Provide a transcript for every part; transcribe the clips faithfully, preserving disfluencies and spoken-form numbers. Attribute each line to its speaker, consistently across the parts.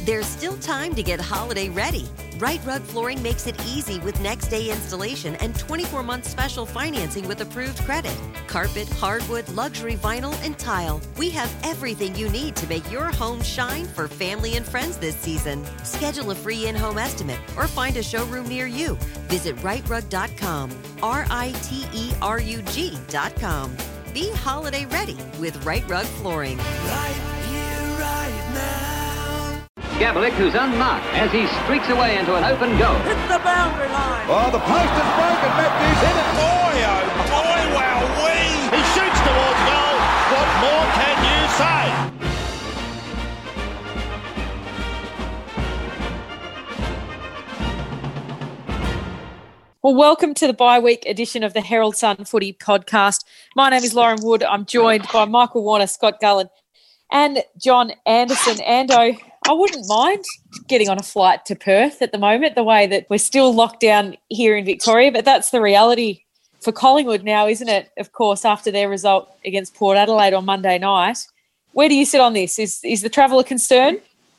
Speaker 1: There's still time to get holiday ready. Right Rug Flooring makes it easy with next day installation and twenty-four month special financing with approved credit. Carpet, hardwood, luxury vinyl, and tile. We have everything you need to make your home shine for family and friends this season. Schedule a free in-home estimate or find a showroom near you. Visit right rug dot com. R I T E R U G dot com. Be holiday ready with Right Rug Flooring.
Speaker 2: Right here, right now.
Speaker 3: Gabalik, who's unmarked as he streaks away into an open goal.
Speaker 2: Hit the boundary line.
Speaker 4: Oh, the post is broken. Matthews hit it. Boy, oh boy, wow-wee.
Speaker 5: He shoots towards goal. What more can you say?
Speaker 6: Well, welcome to the bi-week edition of the Herald Sun Footy Podcast. My name is Lauren Wood. I'm joined by Michael Warner, Scott Gullen, and John Anderson. Ando, I wouldn't mind getting on a flight to Perth at the moment, the way that we're still locked down here in Victoria, but that's the reality for Collingwood now, isn't it? Of course, after their result against Port Adelaide on Monday night. Where do you sit on this? Is is the travel a concern?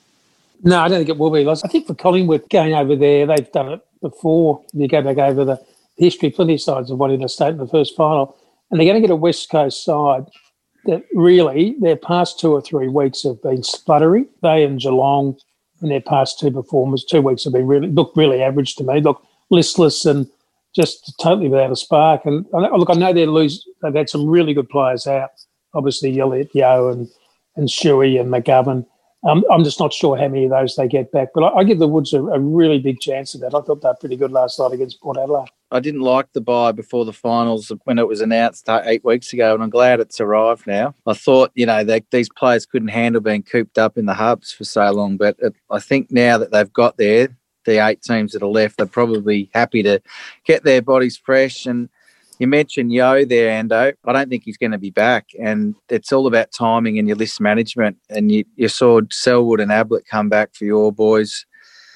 Speaker 7: No, I don't think it will be. I think for Collingwood going over there, they've done it before. You go back over the history, plenty of sides have won in the state in the first final, and they're going to get a West Coast side that really their past two or three weeks have been spluttering. They and Geelong in their past two performances, two weeks have been really, look really average to me, look listless and just totally without a spark. And look, I know they're lose, they've had some really good players out, obviously Elliott, Yeo and, and Shuey and McGovern. Um, I'm just not sure how many of those they get back. But I, I give the Woods a, a really big chance of that. I thought they were pretty good last night against Port Adelaide.
Speaker 8: I didn't like the bye before the finals when it was announced eight weeks ago, and I'm glad it's arrived now. I thought, you know, they, these players couldn't handle being cooped up in the hubs for so long, but it, I think now that they've got there, the eight teams that are left, they're probably happy to get their bodies fresh. And you mentioned Yeo there, Ando. I don't think he's going to be back, and it's all about timing and your list management. And you, you saw Selwood and Ablett come back for your boys,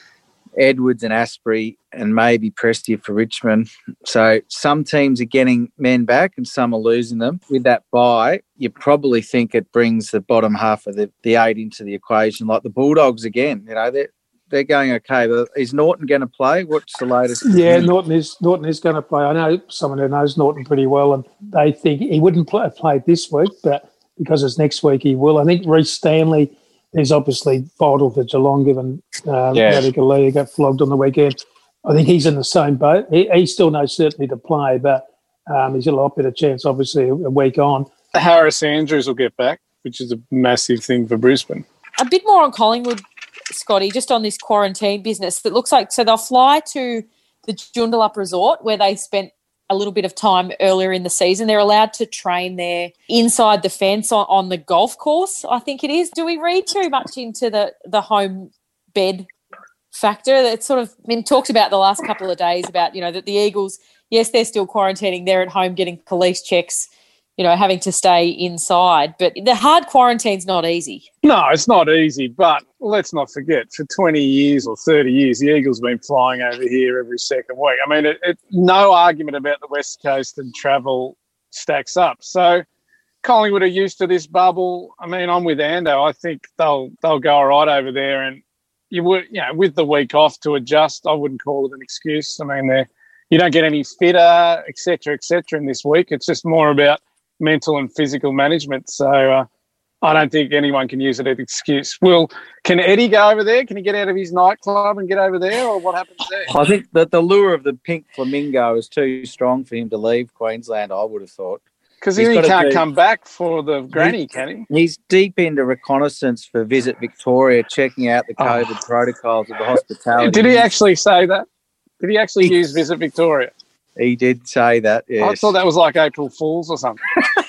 Speaker 8: Edwards and Asprey, and maybe Prestia for Richmond. So some teams are getting men back and some are losing them. With that bye, you probably think it brings the bottom half of the, the eight into the equation, like the Bulldogs again. You know, they're, they're going okay. But is Norton going to play? What's the latest?
Speaker 7: Yeah, Norton is Norton is going to play. I know someone who knows Norton pretty well, and they think he wouldn't play, have played this week, but because it's next week, he will. I think Reece Stanley is obviously vital for Geelong, given um,
Speaker 8: yeah.
Speaker 7: Radicale got flogged on the weekend. I think he's in the same boat. He, he still knows certainly to play, but um, he's got a lot better chance, obviously, a, a week on.
Speaker 9: Harris Andrews will get back, which is a massive thing for Brisbane.
Speaker 6: A bit more on Collingwood, Scotty, just on this quarantine business. That looks like, so they'll fly to the Joondalup Resort where they spent a little bit of time earlier in the season. They're allowed to train there inside the fence on, on the golf course, I think it is. Do we read too much into the, the home bed factor? It's sort of been talked about the last couple of days about, you know, that the Eagles, yes, they're still quarantining. They're at home getting police checks, you know, having to stay inside. But the hard quarantine's not easy.
Speaker 9: No, it's not easy, but let's not forget, for twenty years or thirty years, the Eagles have been flying over here every second week. I mean, it, it, no argument about the West Coast and travel stacks up. So Collingwood are used to this bubble. I mean, I'm with Ando. I think they'll they'll go all right over there. And you would, you know, with the week off to adjust, I wouldn't call it an excuse. I mean, they're, you don't get any fitter, et cetera, et cetera in this week. It's just more about mental and physical management. So uh, I don't think anyone can use it as an excuse. Well, can Eddie go over there? Can he get out of his nightclub and get over there, or what happens there?
Speaker 8: I think that the lure of the pink flamingo is too strong for him to leave Queensland, I would have thought.
Speaker 9: Because he can't do, come back for the granny, can he?
Speaker 8: He's deep into reconnaissance for Visit Victoria, checking out the COVID oh. protocols of the hospitality.
Speaker 9: Did he actually say that? Did he actually he, use Visit Victoria?
Speaker 8: He did say that, yes.
Speaker 9: I thought that was like April Fool's or something.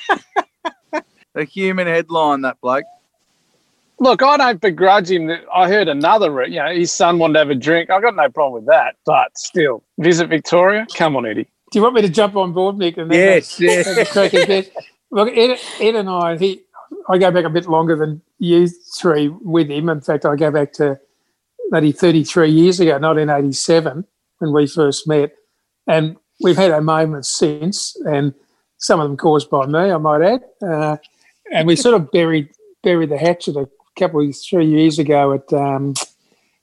Speaker 8: A human headline, that bloke.
Speaker 9: Look, I don't begrudge him. That I heard another, you know, his son wanted to have a drink. I've got no problem with that. But still, Visit Victoria? Come on, Eddie.
Speaker 7: Do you want me to jump on board, Nick? And
Speaker 8: yes, yes.
Speaker 7: Look, Ed, Ed and I, he, I go back a bit longer than you three with him. In fact, I go back to maybe thirty-three years ago, nineteen eighty-seven, when we first met. And we've had our moments since, and some of them caused by me, I might add. Uh, and we sort of buried buried the hatchet a couple of three years ago at um,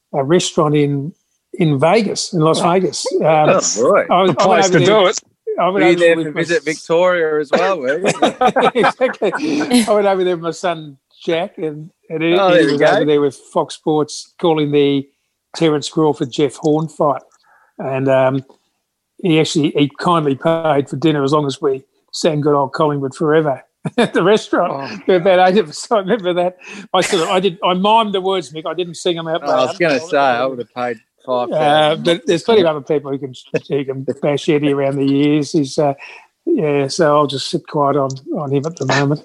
Speaker 7: a restaurant in in Vegas, in Las Vegas. Um,
Speaker 8: Oh, boy.
Speaker 7: I, was-
Speaker 9: The
Speaker 7: I went
Speaker 9: place
Speaker 7: over
Speaker 9: to
Speaker 7: there-
Speaker 9: do it.
Speaker 7: I went
Speaker 8: Were you
Speaker 7: over
Speaker 8: there
Speaker 7: with
Speaker 8: to
Speaker 7: my-
Speaker 8: visit Victoria as well, were you?
Speaker 7: exactly. I went over there with my son Jack, and, and he,
Speaker 8: Oh,
Speaker 7: he
Speaker 8: there we
Speaker 7: was
Speaker 8: go.
Speaker 7: over there with Fox Sports calling the Terence Crawford Jeff Horn fight, and um, he actually he kindly paid for dinner as long as we sang "Good Old Collingwood Forever" at the restaurant.
Speaker 9: Oh.
Speaker 7: For about eight of us. I remember that. I sort of I did I mimed the words, Mick. I didn't sing them out
Speaker 8: Oh, I
Speaker 7: loud.
Speaker 8: was going to say, I would have paid five
Speaker 7: Uh,
Speaker 8: thousand.
Speaker 7: but there's plenty of other people who can who can bash Eddie around the years. He's uh, yeah, so I'll just sit quiet on, on him at the moment.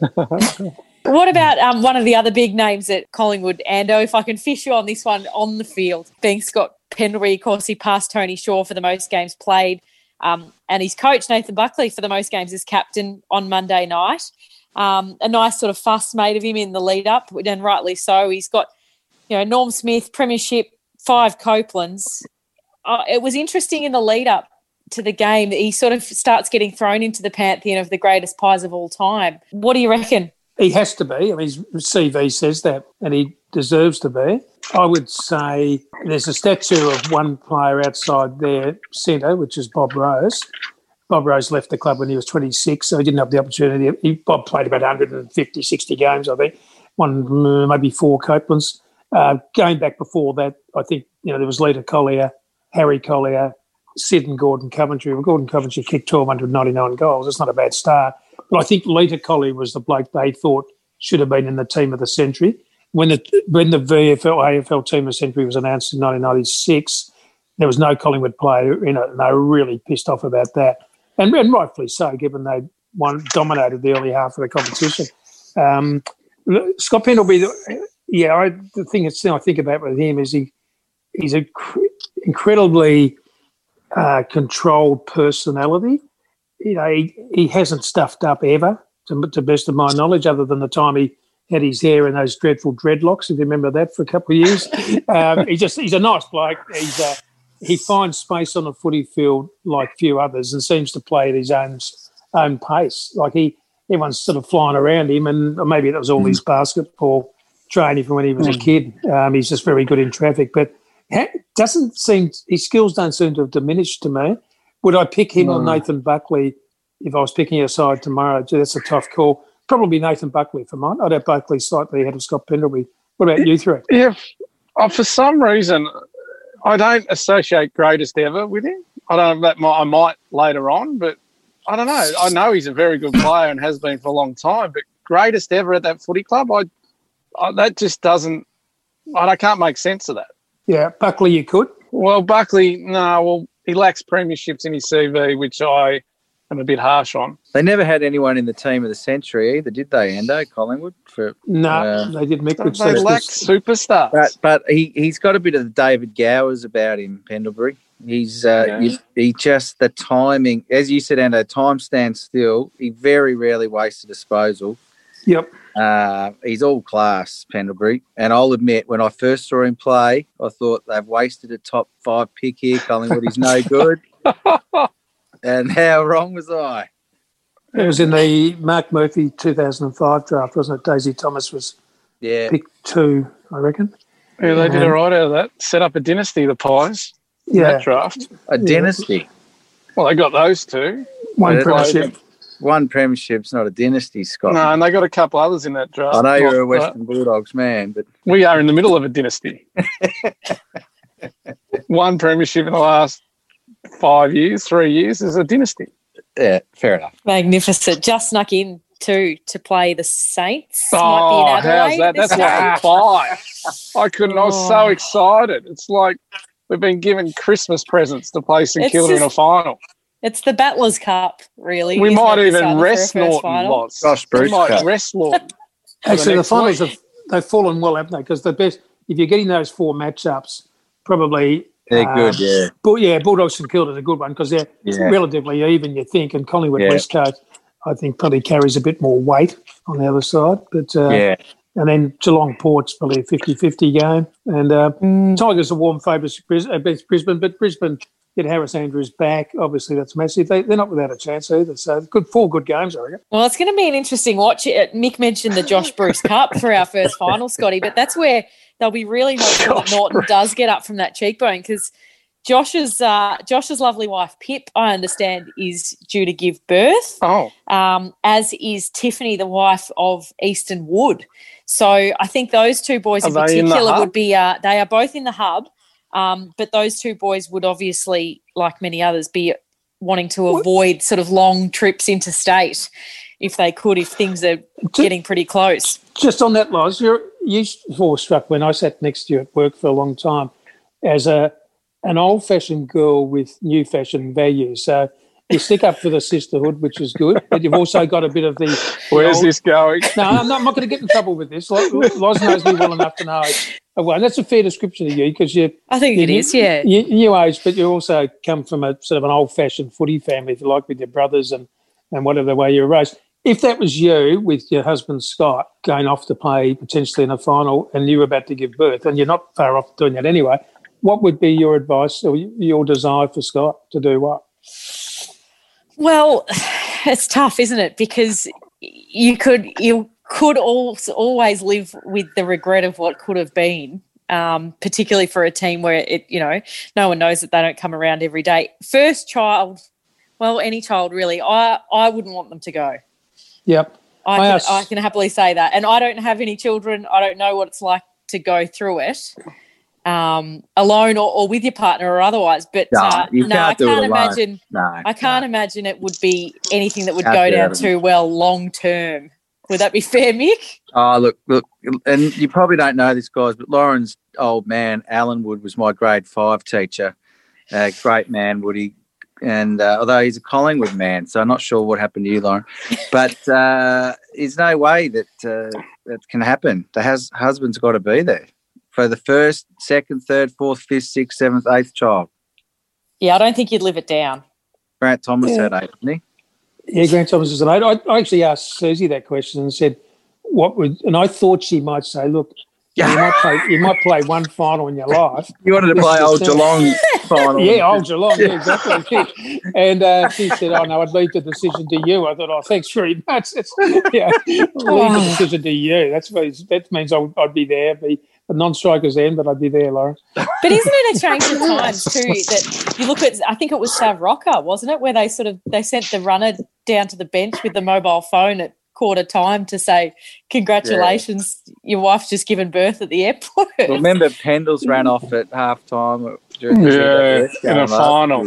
Speaker 6: What about um, one of the other big names at Collingwood, Ando? If I can fish you on this one on the field, being Scott Pendlebury, of course, he passed Tony Shaw for the most games played, um, and his coach Nathan Buckley for the most games as captain on Monday night. Um, a nice sort of fuss made of him in the lead up, and rightly so. He's got, you know, Norm Smith, Premiership, five Copelands. Uh, it was interesting in the lead up to the game that he sort of starts getting thrown into the pantheon of the greatest pies of all time. What do you reckon?
Speaker 7: He has to be. I mean, his C V says that, and he deserves to be. I would say there's a statue of one player outside their centre, which is Bob Rose. Bob Rose left the club when he was twenty-six, so he didn't have the opportunity. He, Bob played about one hundred fifty, sixty games, I think, one maybe four Copelands. Uh, going back before that, I think, you know, there was Lita Collier, Harry Collier, Sid and Gordon Coventry. Well, Gordon Coventry kicked one thousand two hundred ninety-nine goals. It's not a bad start. But I think Lita Collier was the bloke they thought should have been in the team of the century. When the when the V F L, A F L team of the century was announced in nineteen ninety-six, there was no Collingwood player in it, and they were really pissed off about that. And, and rightfully so, given they won, dominated the early half of the competition. Um, Scott Pendlebury, yeah, I, the thing that's I think about with him is he he's a cr- incredibly uh, controlled personality. You know, he, he hasn't stuffed up ever, to, to the best of my knowledge, other than the time he had his hair in those dreadful dreadlocks, if you remember that, for a couple of years. um, he just he's a nice bloke. He's uh, he finds space on the footy field like few others, and seems to play at his own own pace. Like he, everyone's sort of flying around him, and maybe that was all his basketball training from when he was a kid. Um, he's just very good in traffic, but ha- doesn't seem his skills don't seem to have diminished to me. Would I pick him
Speaker 9: No.
Speaker 7: or Nathan Buckley if I was picking a side tomorrow? Gee, that's a tough call. Probably Nathan Buckley for mine. I'd have Buckley slightly ahead of Scott Pendlebury. What about you three?
Speaker 9: Yeah, oh, for some reason, I don't associate greatest ever with him. I don't know, that might, I might later on, but I don't know. I know he's a very good player and has been for a long time, but greatest ever at that footy club, I, I that just doesn't, I, I can't make sense of that.
Speaker 7: Yeah, Buckley, you could.
Speaker 9: Well, Buckley, no, well, he lacks premierships in his C V, which I am a bit harsh on.
Speaker 8: They never had anyone in the team of the century either, did they, Endo, Collingwood? For,
Speaker 7: No,
Speaker 8: uh,
Speaker 7: they did Mick. Which
Speaker 9: They
Speaker 7: that's
Speaker 9: lack
Speaker 7: just-
Speaker 9: superstars.
Speaker 8: But but he, he's got a bit of the David Gowers about him, Pendlebury. He's uh,
Speaker 9: Yeah.
Speaker 8: you, he just, the timing, as you said, Endo, time stands still. He very rarely wastes a disposal.
Speaker 7: Yep.
Speaker 8: Uh, he's all class, Pendlebury. And I'll admit, when I first saw him play, I thought they've wasted a top five pick here. Collingwood is no good. And how wrong was I?
Speaker 7: It was in the Mark Murphy two thousand five draft, wasn't it? Daisy Thomas was
Speaker 8: Yeah.
Speaker 7: pick two, I reckon.
Speaker 9: Yeah, they did
Speaker 7: Um,
Speaker 9: all right out of that. Set up a dynasty, the Pies, in
Speaker 7: Yeah,
Speaker 9: that draft.
Speaker 8: A dynasty.
Speaker 9: Well, they got those two.
Speaker 7: one
Speaker 8: Yeah,
Speaker 7: premiership.
Speaker 8: One premiership's not a dynasty, Scott.
Speaker 9: No, and they got a couple others in that draft.
Speaker 8: I know you're a
Speaker 9: Not-
Speaker 8: Western Bulldogs man, but
Speaker 9: We are in the middle of a dynasty. One premiership in the last five years, three years is a dynasty.
Speaker 8: yeah, fair enough.
Speaker 6: Magnificent. Just snuck in too to play the Saints.
Speaker 9: Oh,
Speaker 6: Might be in
Speaker 9: how's
Speaker 6: Adelaide
Speaker 9: that?
Speaker 6: this
Speaker 9: That's like a five. I couldn't. I was so
Speaker 6: Oh.
Speaker 9: excited. It's like we've been given Christmas presents to play St
Speaker 6: It's
Speaker 9: Kilda in a
Speaker 6: just-
Speaker 9: final.
Speaker 6: It's the Battlers Cup, really.
Speaker 9: We
Speaker 6: isn't
Speaker 9: might
Speaker 6: it, this
Speaker 9: even
Speaker 6: other for a
Speaker 9: rest
Speaker 6: first
Speaker 9: Norton
Speaker 6: final?
Speaker 9: lots.
Speaker 8: Josh
Speaker 9: We
Speaker 8: Bruce
Speaker 9: might
Speaker 8: Cup.
Speaker 9: rest Norton.
Speaker 7: Actually, the
Speaker 9: next
Speaker 7: finals
Speaker 9: week.
Speaker 7: have they've fallen well, haven't they? Because the best, if you're getting those four matchups, probably
Speaker 8: They're
Speaker 7: uh,
Speaker 8: good, yeah.
Speaker 7: But yeah, Bulldogs and Kilda's a good one because they're
Speaker 8: Yeah.
Speaker 7: relatively even, you think, and Collingwood
Speaker 8: Yeah.
Speaker 7: West Coast, I think, probably carries a bit more weight on the other side. But uh,
Speaker 8: Yeah.
Speaker 7: and then Geelong Port's probably a fifty-fifty game, and uh,
Speaker 6: Mm.
Speaker 7: Tigers are warm favourites against Brisbane, but Brisbane get Harris Andrews back. Obviously, that's massive. They, they're not without a chance either. So good, four good games, I reckon.
Speaker 6: Well, it's going to be an interesting watch. Uh, Mick mentioned the Josh Bruce Cup for our first final, Scotty, but that's where they'll be really hopeful that Norton does get up from that cheekbone, because Josh's uh, Josh's lovely wife Pip, I understand, is due to give birth.
Speaker 9: Oh,
Speaker 6: um, as is Tiffany, the wife of Easton Wood. So I think those two boys
Speaker 9: Are
Speaker 6: in
Speaker 9: they in the
Speaker 6: particular
Speaker 9: hub?
Speaker 6: would be. Uh, they are both in the hub, um, but those two boys would obviously, like many others, be wanting to avoid sort of long trips interstate if they could, if things are getting pretty close.
Speaker 7: Just on that, Loz, you're you were struck when I sat next to you at work for a long time as a an old-fashioned girl with new-fashioned values. So you stick up for the sisterhood, which is good, but you've also got a bit of the...
Speaker 9: where's
Speaker 7: old,
Speaker 9: this going?
Speaker 7: No, I'm not, I'm not going to get in trouble with this. Loz Loz knows me well enough to know. Well, that's a fair description of you, because you...
Speaker 6: I think
Speaker 7: you,
Speaker 6: it is, yeah.
Speaker 7: You, new age, but you also come from a sort of an old-fashioned footy family, if you like, with your brothers and, and whatever way you were raised. If that was you with your husband Scott going off to play potentially in a final and you were about to give birth, and you're not far off doing that anyway, what would be your advice or your desire for Scott to do what?
Speaker 6: Well, it's tough, isn't it? Because you could you could also always live with the regret of what could have been, um, particularly for a team where it you know no one knows that they don't come around every day. First child, well, any child really, I I wouldn't want them to go.
Speaker 7: Yep.
Speaker 6: I
Speaker 7: I
Speaker 6: can,
Speaker 7: asked-
Speaker 6: I can happily say that. And I don't have any children. I don't know what it's like to go through it um, alone or, or with your partner or otherwise. But
Speaker 8: No,
Speaker 6: uh,
Speaker 8: you
Speaker 6: no, I
Speaker 8: can't do it
Speaker 6: can't
Speaker 8: alone.
Speaker 6: imagine.
Speaker 8: No,
Speaker 6: I can't
Speaker 8: no.
Speaker 6: imagine it would be anything that would
Speaker 8: Can't
Speaker 6: go
Speaker 8: do
Speaker 6: down
Speaker 8: it.
Speaker 6: too well long term. Would that be fair, Mick?
Speaker 8: Oh, look, look, and you probably don't know this, guys, but Lauren's old man, Alan Wood, was my grade five teacher. Uh, great man, Woody. And uh, although he's a Collingwood man, so I'm not sure what happened to you, Lauren. But uh, there's no way that uh, that can happen. The hus- husband's got to be there for the first, second, third, fourth, fifth, sixth, seventh, eighth child.
Speaker 6: Yeah, I don't think you'd live it down.
Speaker 8: Grant Thomas
Speaker 7: Yeah.
Speaker 8: had eight, didn't he?
Speaker 7: Yeah, Grant Thomas was an eight. I, I actually asked Susie that question and said, "What would?" And I thought she might say, "Look, you might play, you might play one final in your life."
Speaker 8: You wanted to play old Geelong final.
Speaker 7: Yeah, old Geelong, yeah, exactly. And uh, she said, "Oh no, I'd leave the decision to you." I thought, "Oh, thanks very much." It's, yeah, leave the decision to you. That's what that means. I'd, I'd be there, be a non-striker's end, but I'd be there, Lauren.
Speaker 6: But isn't it a change of times too that you look at? I think it was Sav Rocker, wasn't it, where they sort of they sent the runner down to the bench with the mobile phone at quarter time to say, "Congratulations, yeah. your wife's just given birth at the airport."
Speaker 8: Well, remember, Pendles ran off at half time during
Speaker 9: Yeah,
Speaker 8: the
Speaker 9: in a final.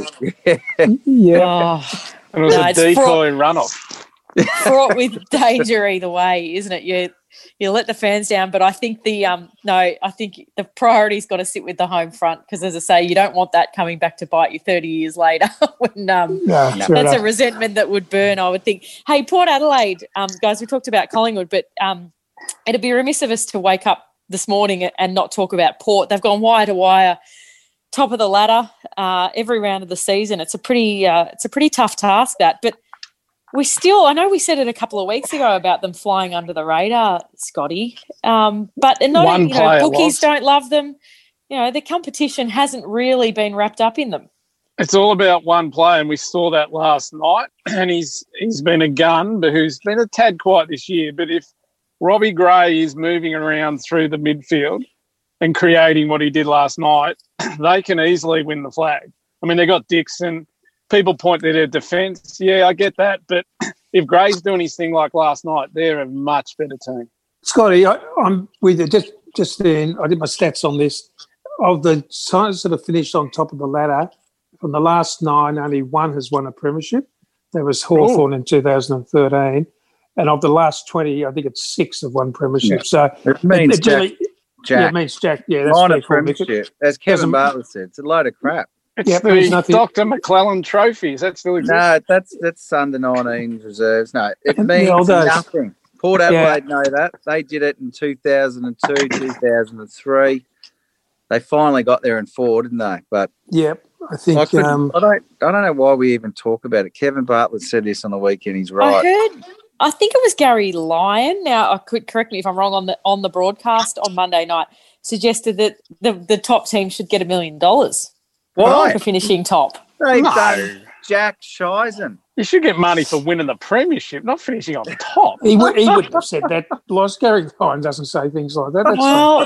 Speaker 7: Yeah,
Speaker 6: Oh,
Speaker 9: And it was
Speaker 6: No,
Speaker 9: a
Speaker 6: it's
Speaker 9: decoy runoff.
Speaker 6: fraught with danger either way, isn't it? You you let the fans down, but I think the um no, I think the priority's got to sit with the home front because, as I say, you don't want that coming back to bite you thirty years later. when um,
Speaker 7: no,
Speaker 8: No.
Speaker 7: fair
Speaker 6: that's a
Speaker 7: enough.
Speaker 6: resentment that would burn, I would think. Hey, Port Adelaide, um, guys, we talked about Collingwood, but um, it'd be remiss of us to wake up this morning and not talk about Port. They've gone wire to wire, top of the ladder, uh, every round of the season. It's a pretty, uh, it's a pretty tough task, that. But we still, I know we said it a couple of weeks ago about them flying under the radar, Scotty. Um, but and not,
Speaker 9: One
Speaker 6: you know,
Speaker 9: player
Speaker 6: bookies
Speaker 9: was.
Speaker 6: don't love them. You know, the competition hasn't really been wrapped up in them.
Speaker 9: It's all about one player, and we saw that last night. And he's he's been a gun, but who's been a tad quiet this year. But if Robbie Gray is moving around through the midfield and creating what he did last night, they can easily win the flag. I mean, they got Dixon. People point to their defence. Yeah, I get that. But if Gray's doing his thing like last night, they're a much better team.
Speaker 7: Scotty, I, I'm with you. Just, just then, I did my stats on this. Of the sides that have finished on top of the ladder, from the last nine, only one has won a premiership. That was Hawthorn in two thousand thirteen. And of the last twenty, I think it's six have won premiership.
Speaker 8: Yeah.
Speaker 7: So
Speaker 8: It means
Speaker 7: it
Speaker 8: Jack.
Speaker 7: really, yeah,
Speaker 8: Jack.
Speaker 7: it means Jack. Yeah, that's
Speaker 8: Minor
Speaker 7: fair call, Mick.
Speaker 8: premiership. As Kevin
Speaker 7: Doesn't-
Speaker 8: Bartlett said, it's a load of crap.
Speaker 9: It's
Speaker 7: Yeah, there's
Speaker 9: the
Speaker 7: nothing-
Speaker 9: Doctor McClellan Trophy. Is that still exist?
Speaker 8: No, that's that's under nineteen reserves. No, it
Speaker 7: The
Speaker 8: means
Speaker 7: old days.
Speaker 8: nothing. Port Adelaide know that. They did it in two thousand two, two thousand three. They finally got there in four, didn't they? But
Speaker 7: Yeah, I
Speaker 8: I,
Speaker 7: think
Speaker 8: couldn't-
Speaker 7: um,
Speaker 8: I don't I don't know why we even talk about it. Kevin Bartlett said this on the weekend. He's
Speaker 6: I
Speaker 8: right.
Speaker 6: heard. I think it was Gary Lyon. Now, I could correct me if I'm wrong on the on the broadcast on Monday night. Suggested that the the top team should get a million dollars
Speaker 8: Why?
Speaker 6: for finishing top.
Speaker 8: They've
Speaker 9: No.
Speaker 8: done Jack Shizen.
Speaker 9: You should get money for winning the premiership, not finishing on top.
Speaker 7: he, would, he wouldn't have said that. Lost Gary Lyon doesn't say things like that. That's
Speaker 6: Well,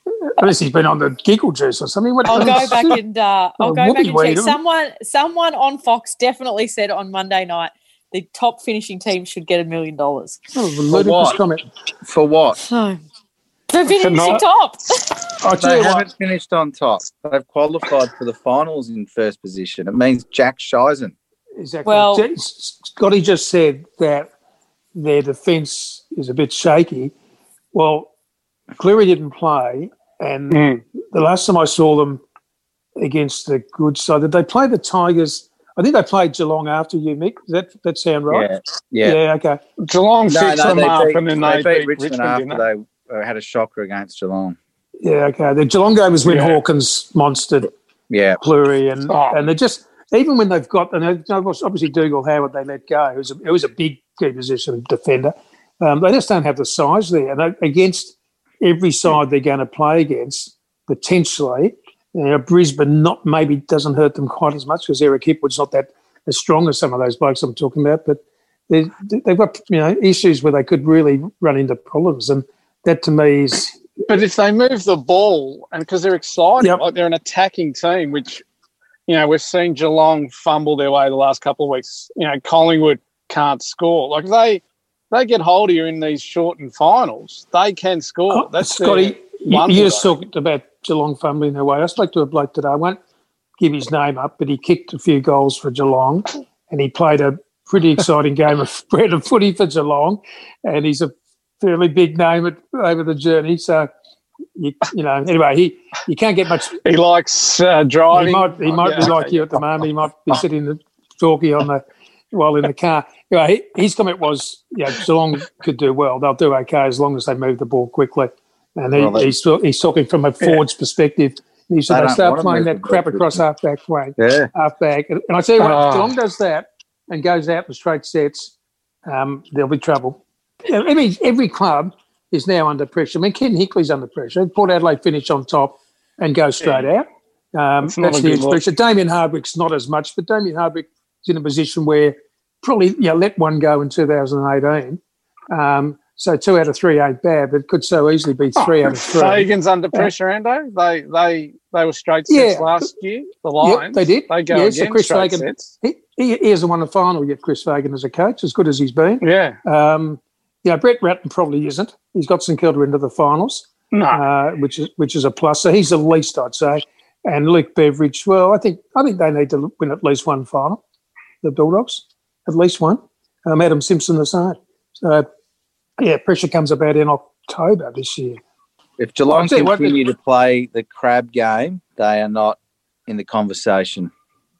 Speaker 7: Unless he's been on the giggle juice or something. What,
Speaker 6: I'll go back and uh, I'll
Speaker 7: Oh,
Speaker 6: go back
Speaker 7: whoopee
Speaker 6: and check.
Speaker 7: weed.
Speaker 6: Someone, someone on Fox definitely said on Monday night the top finishing team should get a million dollars.
Speaker 7: Oh, a ludicrous
Speaker 8: what?
Speaker 7: comment.
Speaker 8: For what?
Speaker 6: So for finishing
Speaker 9: not-
Speaker 6: top.
Speaker 7: I tell
Speaker 8: They
Speaker 7: you
Speaker 8: haven't
Speaker 7: what,
Speaker 8: finished on top. They've qualified for the finals in first position. It means Jack Shizen.
Speaker 7: exactly.
Speaker 6: Well-
Speaker 7: J- Scotty just said that their defence is a bit shaky. Well, Cleary didn't play, and
Speaker 9: Mm.
Speaker 7: the last time I saw them against the good side, did they play the Tigers? I think they played Geelong after you, Mick. Does that that sound right?
Speaker 8: Yeah. Yeah.
Speaker 7: okay.
Speaker 9: Geelong
Speaker 8: No,
Speaker 9: fixed
Speaker 8: no,
Speaker 9: them
Speaker 8: they
Speaker 9: up
Speaker 8: beat,
Speaker 9: and then
Speaker 8: they
Speaker 9: they,
Speaker 8: beat Richmond,
Speaker 9: didn't
Speaker 8: after
Speaker 9: they?
Speaker 8: they uh, had a shocker against Geelong.
Speaker 7: Yeah, okay. The Geelong game was when
Speaker 9: Yeah.
Speaker 7: Hawkins monstered
Speaker 8: Yeah.
Speaker 7: Cleary, and
Speaker 9: Oh.
Speaker 7: and they just even when they've got and they- obviously Dougal Howard they let go. It was a, it was a big key position defender. Um, they just don't have the size there, and they, against every side they're going to play against, potentially, you know, Brisbane not maybe doesn't hurt them quite as much because Eric Hipwood's not that as strong as some of those blokes I'm talking about, but they, they've got you know issues where they could really run into problems, and that to me is.
Speaker 9: But if they move the ball, and because they're exciting,
Speaker 7: Yep.
Speaker 9: like they're an attacking team, which, you know, we've seen Geelong fumble their way the last couple of weeks. You know, Collingwood can't score. Like they they get hold of you in these shortened finals, they can score.
Speaker 7: Oh,
Speaker 9: That's
Speaker 7: Scotty,
Speaker 9: their
Speaker 7: you,
Speaker 9: wonder,
Speaker 7: you just
Speaker 9: though.
Speaker 7: talked about Geelong fumbling their way. I spoke to a bloke today. I won't give his name up, but he kicked a few goals for Geelong, and he played a pretty exciting game of spread of footy for Geelong, and he's a fairly big name at, over the journey. So, you, you know, anyway, he you can't get much.
Speaker 9: He likes uh, driving.
Speaker 7: He might he might
Speaker 9: Yeah,
Speaker 7: be like
Speaker 9: okay.
Speaker 7: you at the moment. He might be sitting the talkie on the while in the car. Anyway, he, his comment was, "Yeah, Geelong could do well. They'll do okay as long as they move the ball quickly." And he,
Speaker 8: Well, they-
Speaker 7: he's he's talking from a forward's perspective. He said
Speaker 8: They
Speaker 7: they,
Speaker 8: don't
Speaker 7: start
Speaker 8: wanna
Speaker 7: playing
Speaker 8: move
Speaker 7: that
Speaker 8: the
Speaker 7: crap
Speaker 8: ball
Speaker 7: across half back flank,
Speaker 8: Yeah.
Speaker 7: half back. And, and I tell you what,
Speaker 9: Oh.
Speaker 7: if Geelong does that and goes out in straight sets, um, there'll be trouble. You know, every every club is now under pressure. I mean, Ken Hickley's under pressure. Port Adelaide finish on top and go straight out. Um,
Speaker 9: That's not
Speaker 7: that's
Speaker 9: a
Speaker 7: the
Speaker 9: good
Speaker 7: huge
Speaker 9: look.
Speaker 7: pressure. Damien Hardwick's not as much, but Damien Hardwick's in a position where probably you know, let one go in two thousand eighteen. Um, so two out of three ain't bad, but it could so easily be three out of three.
Speaker 9: Fagan's under pressure, Ando. They they they were straight sets
Speaker 7: Yeah.
Speaker 9: last year. The
Speaker 7: Yep,
Speaker 9: Lions,
Speaker 7: they did.
Speaker 9: They go
Speaker 7: Yeah, so
Speaker 9: again
Speaker 7: Chris
Speaker 9: straight
Speaker 7: Fagan-
Speaker 9: sets.
Speaker 7: He, he, he hasn't won a final yet, Chris Fagan, as a coach, as good as he's been.
Speaker 9: Yeah,
Speaker 7: Um, you know, Brett Ratton probably isn't. He's got St Kilda into the finals,
Speaker 9: no,
Speaker 7: uh, which is which is a plus. So he's the least, I'd say. And Luke Beveridge, well, I think I think they need to win at least one final. The Bulldogs, at least one. Um, Adam Simpson the same. So yeah, pressure comes about in October this year.
Speaker 8: If Geelong
Speaker 7: I'll tell you what,
Speaker 8: continue to play the crab game, they are not in the conversation.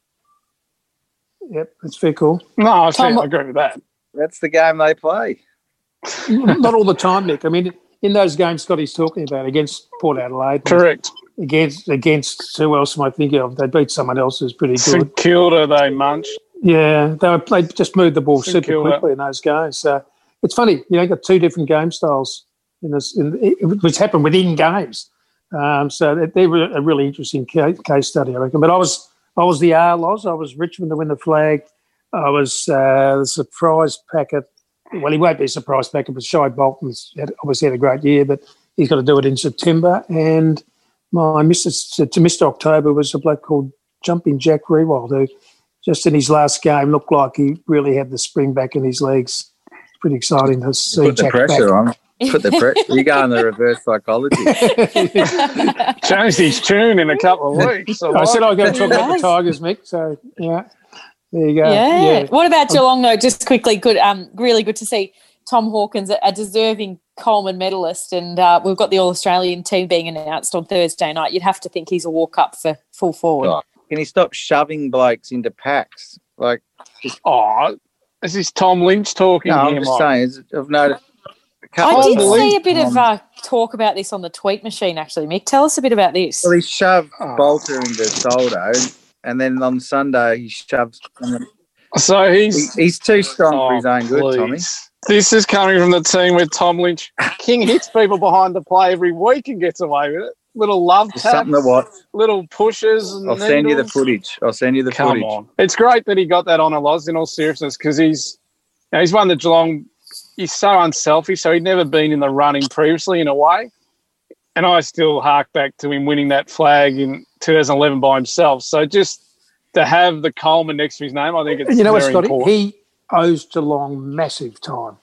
Speaker 7: Yep, that's fair call.
Speaker 9: no. I,
Speaker 6: Tom-
Speaker 9: think, I agree with that.
Speaker 8: That's the game they play.
Speaker 7: Not all the time, Nick. I mean, in those games Scotty's talking about against Port Adelaide,
Speaker 9: Correct.
Speaker 7: against against who else am I thinking of? They beat someone else who's pretty good.
Speaker 9: St Kilda, they munched.
Speaker 7: Yeah, they were they just moved the ball
Speaker 9: St
Speaker 7: super
Speaker 9: Kilda.
Speaker 7: quickly in those games. So it's funny, you know, you've got two different game styles in this, in, which happened within games. Um, so they, they were a really interesting case, case study, I reckon. But I was I was the R Loz. I was Richmond to win the flag. I was uh, the surprise packet. Well, he won't be a surprise packet, but Shai Bolton's had, obviously had a great year, but he's got to do it in September. And my Mister to Mister October was a bloke called Jumping Jack Rewald, who just in his last game looked like he really had the spring back in his legs. Pretty exciting to see
Speaker 8: Put the
Speaker 7: Jack
Speaker 8: pressure
Speaker 7: back.
Speaker 8: on. Put the pressure. You go in the reverse psychology.
Speaker 9: Changed his tune in a couple of weeks.
Speaker 7: I said I was going to talk about the
Speaker 6: Nice.
Speaker 7: Tigers, Mick. So yeah, there you go.
Speaker 6: Yeah. What about Geelong though? Just quickly, good. Um, really good to see Tom Hawkins, a, a deserving Coleman medalist, and uh, we've got the All Australian team being announced on Thursday night. You'd have to think he's a walk up for full forward.
Speaker 8: Oh, can he stop shoving blokes into packs? Like,
Speaker 9: Oh, is this Tom Lynch talking
Speaker 8: no, I'm
Speaker 9: here,
Speaker 8: just
Speaker 9: Mike?
Speaker 8: saying. it's- I've noticed. a
Speaker 6: I
Speaker 8: couple
Speaker 6: did
Speaker 8: of
Speaker 9: Unbelievable.
Speaker 6: see a bit of
Speaker 8: Um,
Speaker 6: uh, talk about this on the tweet machine, actually, Mick. Tell us a bit about this.
Speaker 8: Well, he shoved
Speaker 9: Oh.
Speaker 8: Bolter into Soldo, and then on Sunday he shoves.
Speaker 9: So
Speaker 8: He,
Speaker 9: he's
Speaker 8: he's too strong
Speaker 9: oh,
Speaker 8: for his own good, Tommy.
Speaker 9: please. This is coming from the team where Tom Lynch King hits people behind the play every week and gets away with it. Little love
Speaker 8: It's
Speaker 9: taps,
Speaker 8: something to watch.
Speaker 9: little pushes. And
Speaker 8: I'll send you the
Speaker 9: needles.
Speaker 8: footage. I'll send you the
Speaker 9: Come
Speaker 8: footage.
Speaker 9: on. It's great that he got that on a Loz in all seriousness because he's you know, he's won the Geelong. He's so unselfish, so he'd never been in the running previously in a way. and I still hark back to him winning that flag in two thousand eleven by himself. So just to have the Coleman next to his name, I think it's
Speaker 7: you know what,
Speaker 9: very
Speaker 7: Scotty?
Speaker 9: important.
Speaker 7: He owes Geelong massive time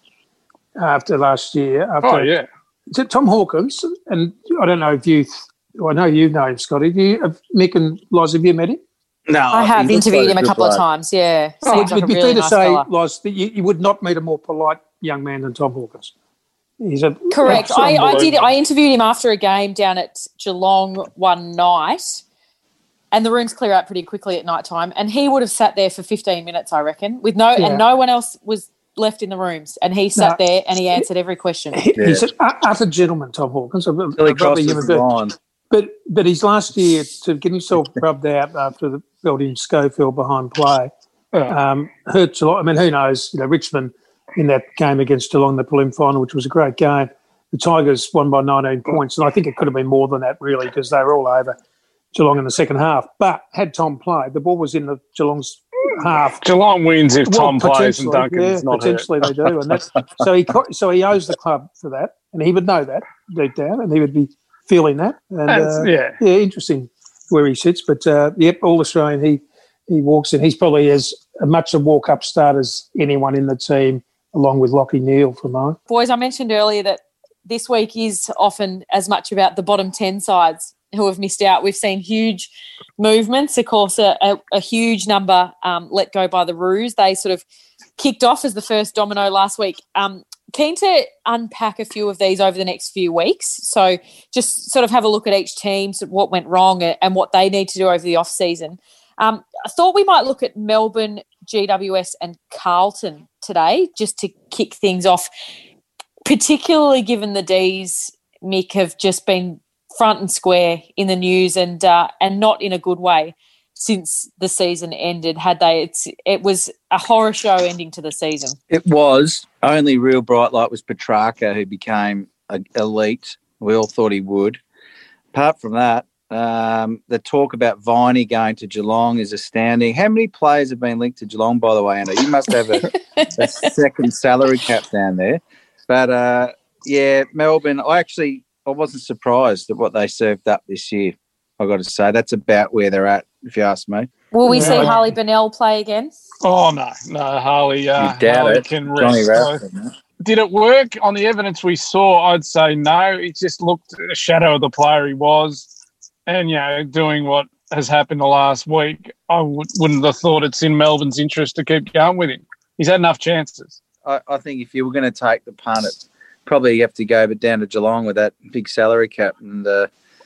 Speaker 7: after last year. After,
Speaker 9: oh, yeah.
Speaker 7: Is it Tom Hawkins? And I don't know if you, I know you know him, Scotty. Do you, have Mick and Loz, have you met him?
Speaker 8: No,
Speaker 6: I have interviewed him a couple of times, yeah.
Speaker 7: Oh,
Speaker 6: Seems like
Speaker 7: it'd
Speaker 6: a
Speaker 7: be
Speaker 6: really
Speaker 7: fair to
Speaker 6: nice
Speaker 7: say,
Speaker 6: fella.
Speaker 7: Loz, that you, you would not meet a more polite young man than Tom Hawkins. He's a
Speaker 6: Correct.
Speaker 7: that's
Speaker 6: I, I did.
Speaker 7: unbelievable.
Speaker 6: I interviewed him after a game down at Geelong one night, and the rooms clear out pretty quickly at night time. And he would have sat there for fifteen minutes, I reckon, with no
Speaker 7: Yeah.
Speaker 6: and no one else was left in the rooms. And he sat
Speaker 7: No.
Speaker 6: there and he answered every question.
Speaker 7: He-
Speaker 8: Yeah.
Speaker 7: He's an u- utter gentleman, Tom Hawkins. A, a
Speaker 8: Billy
Speaker 7: lovely
Speaker 8: crosses
Speaker 7: human
Speaker 8: the
Speaker 7: being.
Speaker 8: line.
Speaker 7: But but his last year to get himself rubbed out after the belt in Schofield behind play um, hurt Geelong. I mean, who knows? You know, Richmond in that game against Geelong, the prelim final, which was a great game. The Tigers won by nineteen points, and I think it could have been more than that, really, because they were all over Geelong in the second half. But had Tom played, the ball was in the Geelong's half.
Speaker 9: Geelong wins if
Speaker 7: Well,
Speaker 9: Tom plays and
Speaker 7: potentially,
Speaker 9: Duncan's
Speaker 7: yeah,
Speaker 9: not hurt.
Speaker 7: potentially they do, and that's so he co- so he owes the club for that, and he would know that deep down, and he would be feeling that. And
Speaker 9: That's-
Speaker 7: uh,
Speaker 9: yeah.
Speaker 7: yeah, interesting where he sits, but uh, yep, all Australian. He he walks in. He's probably as much a walk up start as anyone in the team, along with Lockie Neal for mine.
Speaker 6: Boys, I mentioned earlier that this week is often as much about the bottom ten sides who have missed out. We've seen huge movements. Of course, a, a, a huge number um, let go by the Roos. They sort of kicked off as the first domino last week. Um, keen to unpack a few of these over the next few weeks. So just sort of have a look at each team, sort of what went wrong and what they need to do over the off-season. Um, I thought we might look at Melbourne, G W S and Carlton today just to kick things off, particularly given the Ds, Mick, have just been front and square in the news and uh, and not in a good way since the season ended, had they? It's It was a horror show ending to the season.
Speaker 8: It was. Only real bright light was Petrarca, who became a, elite. We all thought he would. Apart from that, um, the talk about Viney going to Geelong is astounding. How many players have been linked to Geelong, by the way, Anna? You must have a, a second salary cap down there. But, uh, yeah, Melbourne, I actually I wasn't surprised at what they served up this year, I've got to say. That's about where they're at, if you ask me.
Speaker 6: Will we
Speaker 7: Yeah.
Speaker 6: see Harley Bennell play again?
Speaker 9: Oh, no, no, Harley, uh,
Speaker 8: You doubt
Speaker 9: Harley
Speaker 8: it.
Speaker 9: can
Speaker 8: Johnny
Speaker 9: rest.
Speaker 8: Ralston, huh?
Speaker 9: Did it work? On the evidence we saw, I'd say no. It just looked a shadow of the player he was. And, you know, doing what has happened the last week, I would, wouldn't have thought it's in Melbourne's interest to keep going with him. He's had enough chances.
Speaker 8: I, I think if you were going to take the punt, it probably you have to go but down to Geelong with that big salary cap. And uh,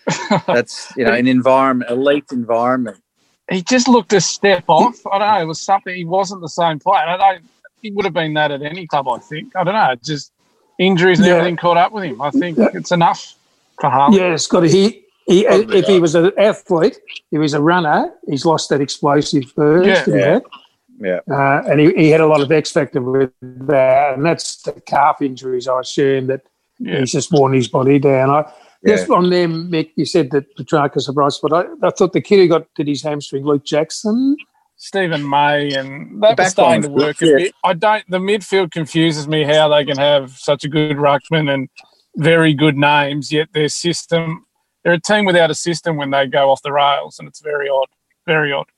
Speaker 8: that's, you know, an environment, elite environment.
Speaker 9: He just looked a step off. I don't know. It was something. He wasn't the same player. I don't. He would have been that at any club, I think. I don't know. Just injuries and
Speaker 7: Yeah.
Speaker 9: everything caught up with him. I think
Speaker 7: Yeah.
Speaker 9: it's enough for Harley.
Speaker 7: Yeah, Scotty. He, he if he was an athlete, if he was a runner, he's lost that explosive burst
Speaker 9: Yeah.
Speaker 7: that he
Speaker 8: Yeah.
Speaker 7: had.
Speaker 8: Yeah.
Speaker 7: Uh, and he, he had a lot of X factor with that, and that's the calf injuries. I assume that
Speaker 9: Yeah.
Speaker 7: he's just worn his body down. I
Speaker 8: Yeah.
Speaker 7: just on them, Mick. You said that Petrarca's a bright spot. I, I thought the kid who got did his hamstring, Luke Jackson.
Speaker 9: Stephen May, and that
Speaker 8: The
Speaker 9: was starting to
Speaker 8: back line's
Speaker 9: work
Speaker 8: good,
Speaker 9: a
Speaker 8: yeah.
Speaker 9: bit. I don't. The midfield confuses me how they can have such a good ruckman and very good names, yet their system. They're a team without a system when they go off the rails, and it's very odd. Very odd.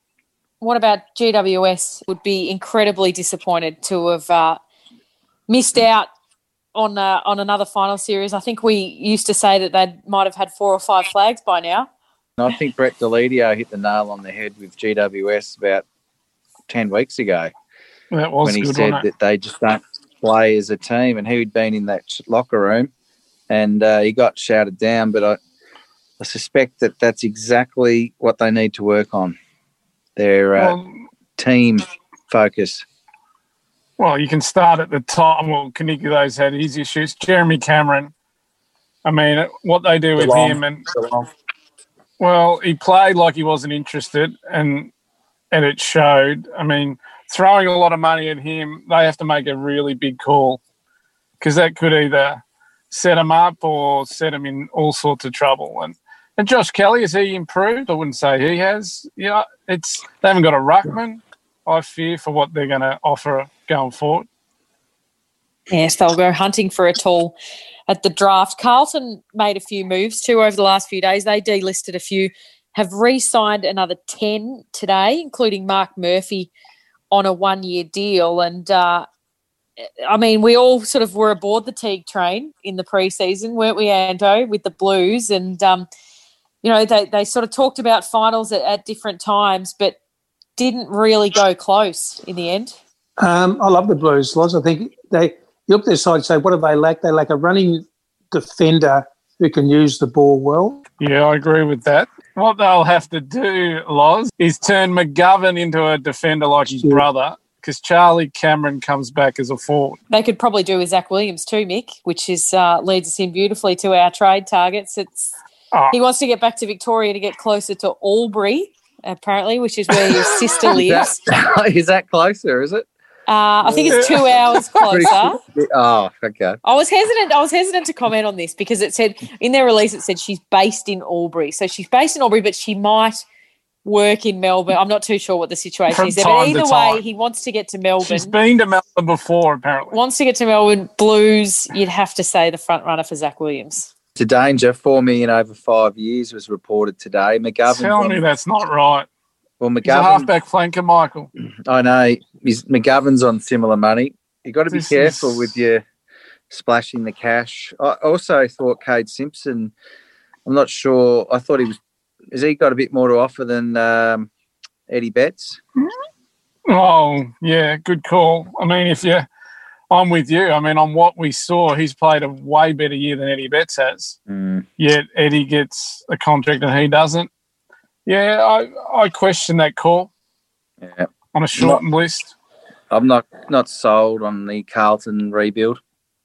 Speaker 6: What about G W S? Would be incredibly disappointed to have uh, missed out on uh, on another final series. I think we used to say that they might have had four or five flags by now.
Speaker 8: And I think Brett Delidio hit the nail on the head with G W S about ten weeks ago
Speaker 9: That was
Speaker 8: when he
Speaker 9: good,
Speaker 8: said
Speaker 9: wasn't it?
Speaker 8: that they just don't play as a team, and he'd been in that locker room and uh, he got shouted down. But I, I suspect that that's exactly what they need to work on, their uh,
Speaker 9: Well,
Speaker 8: team focus.
Speaker 9: Well, you can start at the top. Well, Caniguelo's had his issues. Jeremy Cameron, I mean, what they do with
Speaker 8: Geelong.
Speaker 9: him, and well, he played like he wasn't interested, and and it showed. I mean, throwing a lot of money at him, they have to make a really big call because that could either set him up or set him in all sorts of trouble. And and Josh Kelly, has he improved? I wouldn't say he has. Yeah, it's they haven't got a ruckman. I fear for what they're going to offer going forward.
Speaker 6: Yes, they'll go hunting for a tall at the draft. Carlton made a few moves too over the last few days. They delisted a few, have re-signed another ten today, including Mark Murphy on a one-year deal. And, uh, I mean, we all sort of were aboard the Teague train in the preseason, weren't we, Anto, with the Blues? And, um, you know, they, they sort of talked about finals at, at different times, but didn't really go close in the end.
Speaker 7: Um, I love the Blues, Loz. I think they you look at their side and say, what do they lack? They lack a running defender who can use the ball well.
Speaker 9: Yeah, I agree with that. What they'll have to do, Loz, is turn McGovern into a defender like his
Speaker 7: Yeah.
Speaker 9: brother, because Charlie Cameron comes back as a forward.
Speaker 6: They could probably do with Zach Williams too, Mick, which is uh, leads us in beautifully to our trade targets. It's
Speaker 9: Oh.
Speaker 6: He wants to get back to Victoria to get closer to Albury, apparently, which is where his sister lives.
Speaker 8: Is that closer, is it?
Speaker 6: Uh, I think it's two hours
Speaker 8: Pretty
Speaker 6: closer.
Speaker 8: quick. Oh, okay.
Speaker 6: I was hesitant. I was hesitant to comment on this because it said in their release it said she's based in Albury, so she's based in Albury, but she might work in Melbourne. I'm not too sure what the situation
Speaker 9: From
Speaker 6: is there,
Speaker 9: time
Speaker 6: but
Speaker 9: to
Speaker 6: either
Speaker 9: time.
Speaker 6: way, he wants to get to Melbourne.
Speaker 9: She's been to Melbourne before, apparently.
Speaker 6: Wants to get to Melbourne. Blues, you'd have to say the front runner for Zach Williams.
Speaker 8: To danger, four million over five years was reported today. McGovern.
Speaker 9: Tell me that's not right.
Speaker 8: Well,
Speaker 9: He's a
Speaker 8: McGovern.
Speaker 9: halfback flanker, Michael.
Speaker 8: I know. He's, McGovern's on similar money. You've got to be
Speaker 9: This
Speaker 8: careful
Speaker 9: is-
Speaker 8: with your splashing the cash. I also thought Cade Simpson, I'm not sure. I thought he was, has he got a bit more to offer than um, Eddie Betts?
Speaker 9: Oh, yeah, good call. I mean, if you, I'm with you. I mean, on what we saw, he's played a way better year than Eddie Betts has.
Speaker 8: Mm.
Speaker 9: Yet Eddie gets a contract and he doesn't. Yeah, I, I question that call
Speaker 8: Yeah.
Speaker 9: on a shortened list.
Speaker 8: I'm not, not sold on the Carlton rebuild.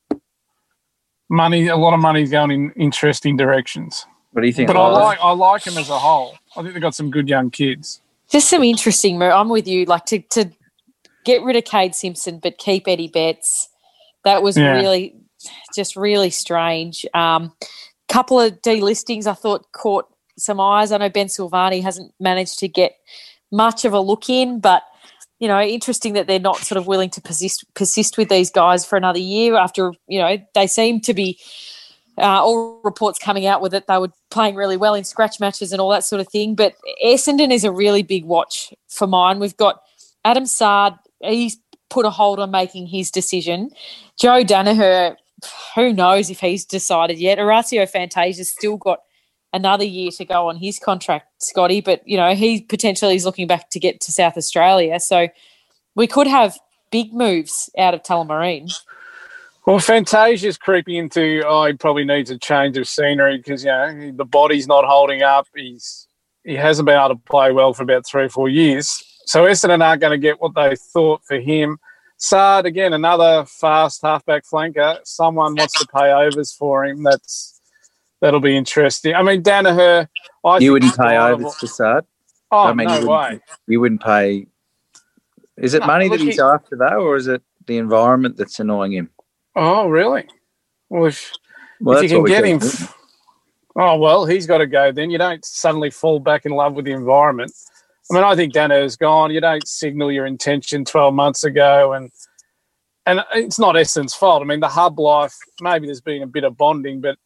Speaker 9: Money, a lot of money's going in interesting directions.
Speaker 8: What do you think?
Speaker 9: But I
Speaker 8: Liza?
Speaker 9: like I like him as a whole. I think they've got some good young kids.
Speaker 6: Just some interesting move. I'm with you. Like to to get rid of Cade Simpson but keep Eddie Betts. That was
Speaker 9: Yeah.
Speaker 6: really just really strange. Um, couple of delistings I thought caught some eyes. I know Ben Silvani hasn't managed to get much of a look in, but you know, interesting that they're not sort of willing to persist persist with these guys for another year after, you know, they seem to be uh, all reports coming out with it. They were playing really well in scratch matches and all that sort of thing. But Essendon is a really big watch for mine. We've got Adam Sard. He's put a hold on making his decision. Joe Danaher, who knows if he's decided yet. Horacio Fantasia's still got another year to go on his contract, Scotty, but, you know, he potentially is looking back to get to South Australia. So we could have big moves out of Tullamarine.
Speaker 9: Well, Fantasia's creeping into, oh, he probably needs a change of scenery because, you know, the body's not holding up. He's He hasn't been able to play well for about three or four years. So Essendon aren't going to get what they thought for him. Sard, again, another fast halfback flanker. Someone wants to pay overs for him. That's That'll be interesting. I mean, Danaher... I
Speaker 8: You
Speaker 9: think
Speaker 8: wouldn't
Speaker 9: he's
Speaker 8: pay
Speaker 9: kind
Speaker 8: overs
Speaker 9: of-
Speaker 8: for Sard?
Speaker 9: Oh,
Speaker 8: I mean,
Speaker 9: no
Speaker 8: you
Speaker 9: way.
Speaker 8: wouldn't, you wouldn't pay... Is it
Speaker 9: No,
Speaker 8: money that
Speaker 9: look,
Speaker 8: he's
Speaker 9: he-
Speaker 8: after, though, or is it the environment that's annoying him?
Speaker 9: Oh, really? Well, if,
Speaker 8: Well,
Speaker 9: if
Speaker 8: that's
Speaker 9: you can
Speaker 8: what we
Speaker 9: get
Speaker 8: got
Speaker 9: him...
Speaker 8: to do.
Speaker 9: Oh, well, he's got to go then. You don't suddenly fall back in love with the environment. I mean, I think Danaher's gone. You don't signal your intention twelve months ago, and and it's not Essendon's fault. I mean, the hub life, maybe there's been a bit of bonding, but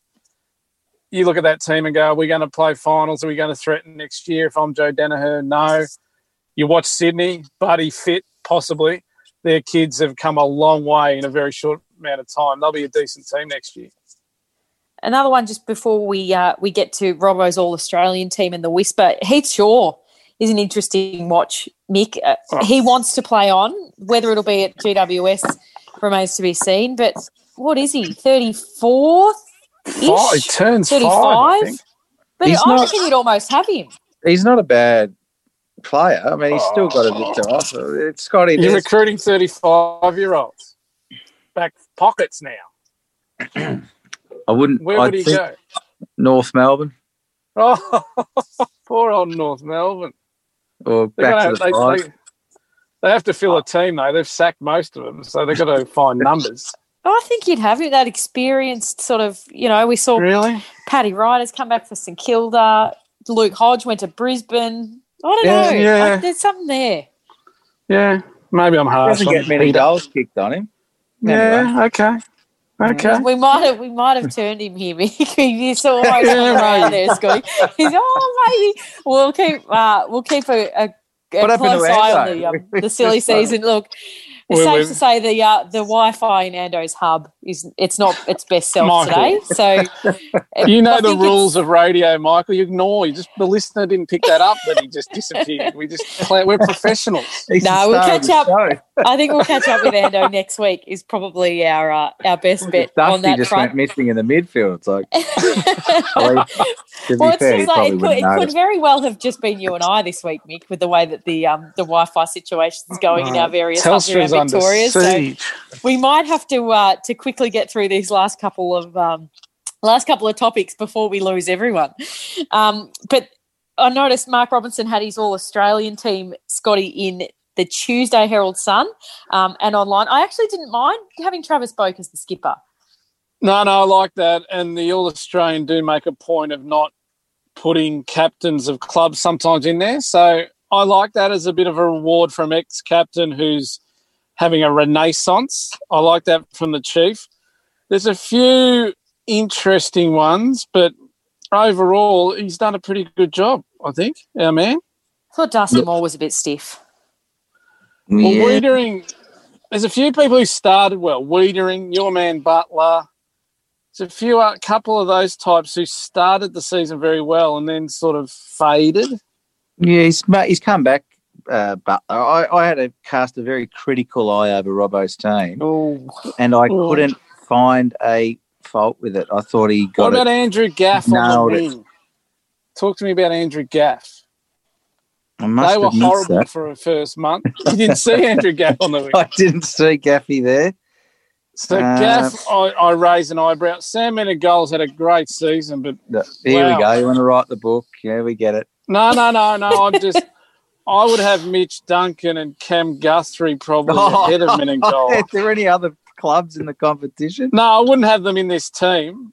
Speaker 9: you look at that team and go, are we going to play finals? Are we going to threaten next year? If I'm Joe Danaher, no. You watch Sydney, Buddy fit, possibly. Their kids have come a long way in a very short amount of time. They'll be a decent team next year.
Speaker 6: Another one just before we uh, we get to Robbo's All-Australian team and the Whisper. Heath Shaw is an interesting watch, Mick. Uh,
Speaker 9: Oh.
Speaker 6: He wants to play on. Whether it'll be at G W S remains to be seen. But what is he, thirty-four?
Speaker 9: Oh, he turns five, I
Speaker 6: thirty-five?
Speaker 9: think.
Speaker 6: But
Speaker 8: He's
Speaker 6: I
Speaker 8: not-
Speaker 6: reckon you'd almost have him.
Speaker 8: He's not a bad player. I mean, he's still got a bit to offer. It's Scotty.
Speaker 9: You're
Speaker 8: there's-
Speaker 9: recruiting thirty-five-year-olds. Back pockets now.
Speaker 8: I wouldn't.
Speaker 9: Where
Speaker 8: I'd
Speaker 9: would he
Speaker 8: think
Speaker 9: go?
Speaker 8: North Melbourne
Speaker 9: Oh, poor old North Melbourne.
Speaker 8: or
Speaker 9: They're
Speaker 8: back
Speaker 9: gonna,
Speaker 8: to the
Speaker 9: they,
Speaker 8: five.
Speaker 9: they, they have to fill a team, though. They've sacked most of them, so they've got to find numbers.
Speaker 6: I think you'd have him, that experienced sort of, you know, we saw
Speaker 9: Really?
Speaker 6: Paddy Ryder's come back for St Kilda. Luke Hodge went to Brisbane. I don't
Speaker 8: Yeah,
Speaker 6: know.
Speaker 9: yeah.
Speaker 6: Like, there's something there.
Speaker 9: Yeah. Maybe I'm
Speaker 8: He
Speaker 9: harsh
Speaker 8: doesn't
Speaker 9: on
Speaker 8: get many
Speaker 9: Peter.
Speaker 8: goals kicked on him.
Speaker 9: Yeah, okay. Okay.
Speaker 6: We might have we might have turned him here, Mick. He's almost
Speaker 9: Yeah,
Speaker 6: around
Speaker 9: maybe.
Speaker 6: there, Scotty. He's oh maybe we'll keep uh, we'll keep a, a,
Speaker 8: What
Speaker 6: a
Speaker 8: happened to
Speaker 6: close eye on
Speaker 8: Ando?
Speaker 6: the um, the silly season. Look, it's
Speaker 9: Well,
Speaker 6: safe
Speaker 9: we've-
Speaker 6: to say the uh, the Wi-Fi in Ando's hub is it's not its best self
Speaker 9: Michael.
Speaker 6: today. So
Speaker 9: You know
Speaker 6: I
Speaker 9: the
Speaker 6: think
Speaker 9: rules
Speaker 6: it's-
Speaker 9: of radio, Michael. You ignore. You just the listener didn't pick that up. That he just disappeared. We just play, we're professionals.
Speaker 8: He's
Speaker 6: No,
Speaker 8: the
Speaker 6: we'll
Speaker 8: star of
Speaker 6: catch
Speaker 8: the
Speaker 6: up.
Speaker 8: show.
Speaker 6: I think we'll catch up with Ando next week. Is probably our uh, our best bet on
Speaker 8: Dusty
Speaker 6: that
Speaker 8: just
Speaker 6: front.
Speaker 8: went missing in the midfield. It's like, well, to be
Speaker 6: Well, it's
Speaker 8: fair, he
Speaker 6: just like
Speaker 8: probably
Speaker 6: it could,
Speaker 8: wouldn't
Speaker 6: it could
Speaker 8: notice.
Speaker 6: very well have just been you and I this week, Mick, with the way that the um, the Wi-Fi situation is going in our various hubs around
Speaker 9: Telstra's under
Speaker 6: Victoria. So
Speaker 9: siege.
Speaker 6: we might have to uh, to quickly get through these last couple of um, last couple of topics before we lose everyone. Um, but I noticed Mark Robinson had his All Australian team, Scotty, in the Tuesday Herald Sun um, and online. I actually didn't mind having Travis Boak as the skipper.
Speaker 9: No, no, I like that. And the All Australian do make a point of not putting captains of clubs sometimes in there. So I like that as a bit of a reward from ex-captain who's having a renaissance. I like that from the Chief. There's a few interesting ones, but overall he's done a pretty good job, I think, our man.
Speaker 6: I thought Darcy Moore was a bit stiff.
Speaker 9: Well,
Speaker 8: Yeah.
Speaker 9: Wiedering, there's a few people who started well. Wiedering, your man Butler. There's a few, a couple of those types who started the season very well and then sort of faded.
Speaker 8: Yeah, he's ma- he's come back, uh, Butler. I, I had to cast a very critical eye over Robbo's team,
Speaker 6: Oh,
Speaker 8: and I
Speaker 9: Oh.
Speaker 8: couldn't find a fault with it. I thought he
Speaker 9: What
Speaker 8: got
Speaker 9: about
Speaker 8: it.
Speaker 9: Andrew Gaff on
Speaker 8: Nailed
Speaker 9: the
Speaker 8: it.
Speaker 9: wing? Talk to me about Andrew Gaff.
Speaker 8: I must
Speaker 9: They were
Speaker 8: have missed
Speaker 9: horrible
Speaker 8: that.
Speaker 9: for a first month. You didn't see Andrew Gaff on the wing.
Speaker 8: I didn't see Gaffy there.
Speaker 9: So
Speaker 8: Uh,
Speaker 9: Gaff, I, I raised an eyebrow. Sam Menegol's had a great season, but
Speaker 8: No, Here
Speaker 9: Wow.
Speaker 8: we go. You want to write the book? Yeah, we get it.
Speaker 9: no, no, no, no. I'm just. I would have Mitch Duncan and Cam Guthrie probably ahead of Menegol.
Speaker 8: Is there any other clubs in the competition?
Speaker 9: No, I wouldn't have them in this team.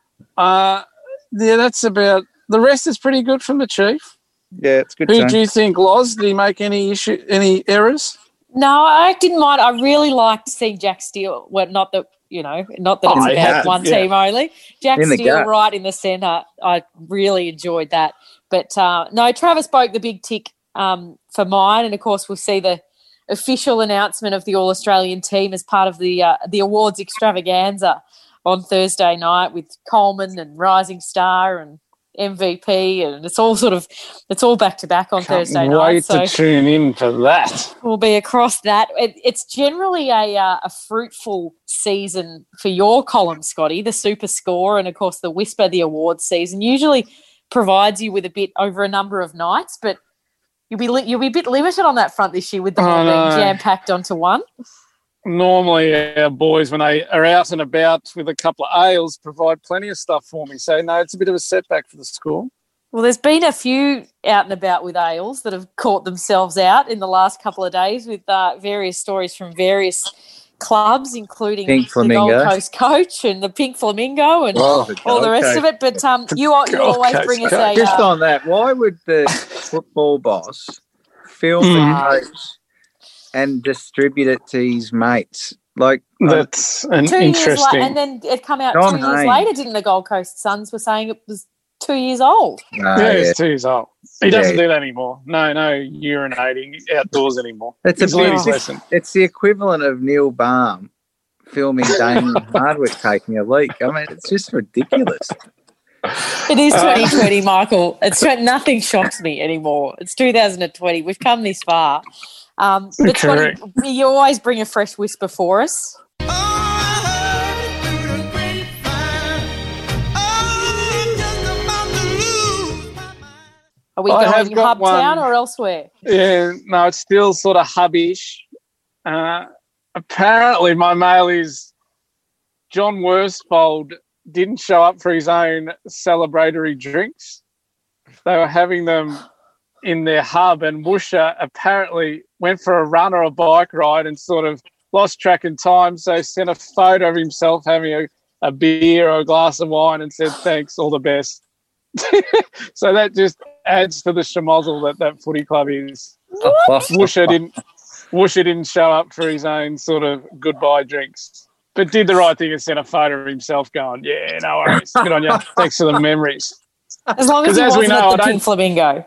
Speaker 9: Uh, yeah, that's about. The rest is pretty good from the Chief.
Speaker 8: Yeah, it's good.
Speaker 9: Who
Speaker 8: team.
Speaker 9: do you think, Loz? Did he make any issue, any errors?
Speaker 6: no, I didn't mind. I really liked seeing Jack Steele. Well, not that, you know, not that
Speaker 9: Oh,
Speaker 6: it's about
Speaker 9: yeah,
Speaker 6: one
Speaker 9: yeah.
Speaker 6: team only. Jack
Speaker 8: In the
Speaker 6: Steele
Speaker 8: gut.
Speaker 6: right in the centre. I really enjoyed that. But uh, no, Travis Boak, the big tick um, for mine. And, of course, we'll see the official announcement of the All-Australian team as part of the uh, the awards extravaganza on Thursday night with Coleman and Rising Star and M V P, and it's all sort of it's all back to back on
Speaker 9: Can't
Speaker 6: Thursday
Speaker 9: wait
Speaker 6: night. So
Speaker 9: to tune in for that.
Speaker 6: we'll be across that. It, it's generally a uh, a fruitful season for your column, Scotty. The Super Score and of course the Whisper, the awards season usually provides you with a bit over a number of nights, but you'll be li- you'll be a bit limited on that front this year with them all
Speaker 9: Oh,
Speaker 6: being
Speaker 9: no.
Speaker 6: jam packed onto one.
Speaker 9: Normally, our boys, when they are out and about with a couple of ales, provide plenty of stuff for me. So, no, it's a bit of a setback for the school.
Speaker 6: Well, there's been a few out and about with ales that have caught themselves out in the last couple of days with uh, various stories from various clubs, including
Speaker 8: Pink
Speaker 6: the
Speaker 8: Flamingo.
Speaker 6: Gold Coast coach and the Pink Flamingo and
Speaker 8: Oh,
Speaker 6: all the rest of it. But um, you, al- you
Speaker 9: Gold
Speaker 6: always
Speaker 9: Coast
Speaker 6: bring us
Speaker 9: coach.
Speaker 6: a...
Speaker 8: Just
Speaker 6: Uh,
Speaker 8: on that, why would the football boss film
Speaker 9: Hmm.
Speaker 8: the coach and distribute it to his mates? Like,
Speaker 9: That's an
Speaker 6: two years
Speaker 9: interesting.
Speaker 6: later, and then it come out
Speaker 8: John
Speaker 6: two years
Speaker 8: Haynes.
Speaker 6: later, didn't the Gold Coast Suns were saying it was two years old?
Speaker 8: no,
Speaker 9: yeah,
Speaker 8: yeah.
Speaker 9: he's two years old. He doesn't
Speaker 8: Yeah.
Speaker 9: do that anymore. No, no urinating outdoors anymore.
Speaker 8: It's a
Speaker 9: He's learned
Speaker 8: bit,
Speaker 9: his lesson.
Speaker 8: it's the equivalent of Neil Baum filming Damien Hardwick taking a leak. I mean, it's just ridiculous.
Speaker 6: It is
Speaker 9: Uh,
Speaker 6: twenty twenty, Michael. It's nothing shocks me anymore. It's two thousand twenty. We've come this far. Um, but Scotty,
Speaker 9: Correct.
Speaker 6: you always bring a fresh whisper for us.
Speaker 2: Oh, I heard it through the grapevine. Oh, I'm just about to lose my mind.
Speaker 6: Are we
Speaker 9: I have
Speaker 6: going
Speaker 9: got
Speaker 6: Hubtown
Speaker 9: one.
Speaker 6: or elsewhere?
Speaker 9: Yeah, no, it's still sort of hubbish. Uh, apparently, my mail is John Worsfold didn't show up for his own celebratory drinks. They were having them in their hub, and Woosha apparently went for a run or a bike ride and sort of lost track in time, so sent a photo of himself having a, a beer or a glass of wine and said, thanks, all the best. So that just adds to the schmozzle that that footy club is. Woosha didn't, Woosha didn't show up for his own sort of goodbye drinks. but did the right thing and sent a photo of himself going, yeah, no worries. Good on you. Thanks for the memories.
Speaker 6: As long as he
Speaker 9: as we
Speaker 6: wasn't
Speaker 9: know,
Speaker 6: at the
Speaker 9: I
Speaker 6: Pink
Speaker 9: don't-
Speaker 6: Flamingo.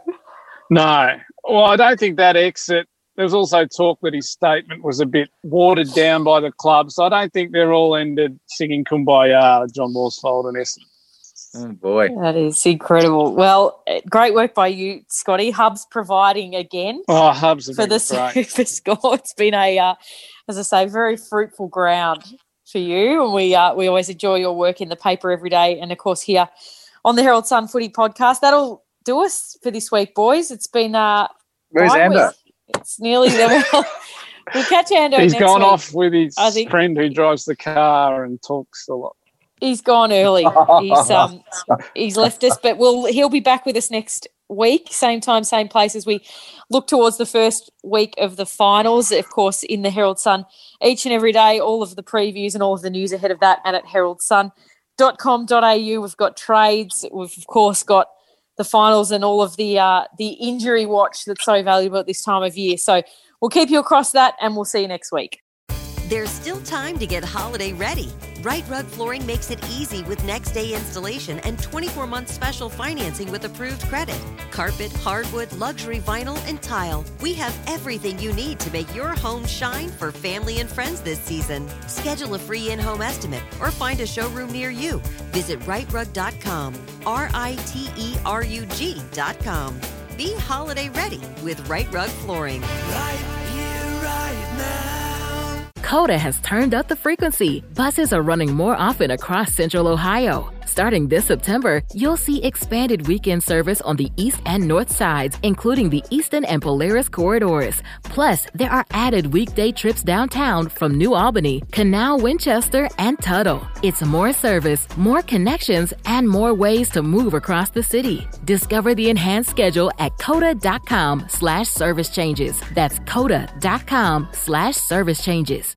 Speaker 9: No. Well, I don't think that exit, there was also talk that his statement was a bit watered down by the club, so I don't think they're all ended singing Kumbaya, John Worsfold and Essendon.
Speaker 8: Oh, boy.
Speaker 6: That is incredible. Well, eh, great work by you, Scotty. Hub's providing again
Speaker 9: Oh, Hubs have
Speaker 6: for
Speaker 9: been
Speaker 6: the
Speaker 9: great.
Speaker 6: Super Score. It's been a, uh, as I say, very fruitful ground for you. And we uh, we always enjoy your work in the paper every day, and of course here on the Herald Sun Footy Podcast. That'll do us for this week, boys. It's been uh,
Speaker 8: Where's
Speaker 6: fine
Speaker 8: Ando?
Speaker 6: week. It's nearly the we'll, we'll catch Ando
Speaker 9: He's
Speaker 6: next
Speaker 9: gone
Speaker 6: week.
Speaker 9: off with his
Speaker 6: I think-
Speaker 9: friend who drives the car and talks a lot.
Speaker 6: He's gone early. He's um he's left us, but we'll he'll be back with us next week, same time, same place, as we look towards the first week of the finals. Of course, in the Herald Sun each and every day, all of the previews and all of the news ahead of that, and at herald sun dot com dot a u. We've got trades. We've of course got the finals and all of the uh, the injury watch that's so valuable at this time of year. So we'll keep you across that, and we'll see you next week.
Speaker 1: There's still time to get holiday ready. Right Rug Flooring makes it easy with next day installation and twenty-four month special financing with approved credit. Carpet, hardwood, luxury vinyl, and tile. We have everything you need to make your home shine for family and friends this season. Schedule a free in-home estimate or find a showroom near you. Visit right rug dot com, R I T E R U G dot com. Be holiday ready with Right Rug Flooring.
Speaker 2: Right here, right now.
Speaker 10: Coda has turned up the frequency. Buses are running more often across Central Ohio. Starting this September, you'll see expanded weekend service on the east and north sides, including the Eastern and Polaris corridors. Plus, there are added weekday trips downtown from New Albany, Canal, Winchester, and Tuttle. It's more service, more connections, and more ways to move across the city. Discover the enhanced schedule at coda.com slash service changes. That's coda.com slash service changes.